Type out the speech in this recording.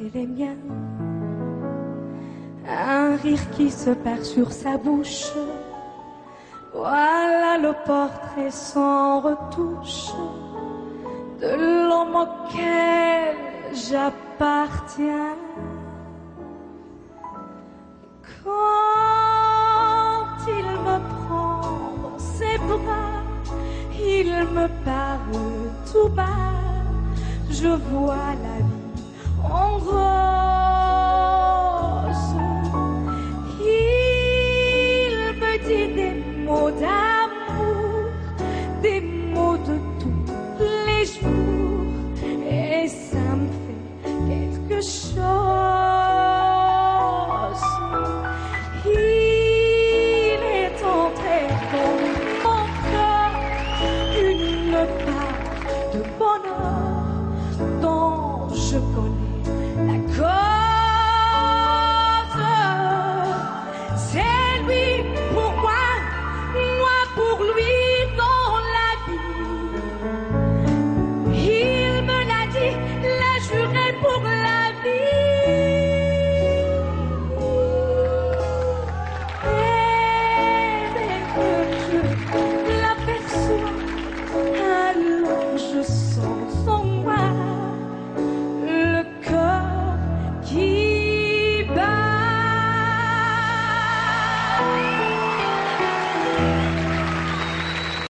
et les miens. Un rire qui se perd sur sa bouche. Voilà le portrait sans retouche de l'homme auquel j'appartiens. Quand il me prend dans ses bras, il me parle tout bas. Je vois la vie en rose. Il me dit des mots d'amour, des mots de tous les jours, et ça me fait quelque chose. Il est entré dans mon cœur une part de bonheur dont je connais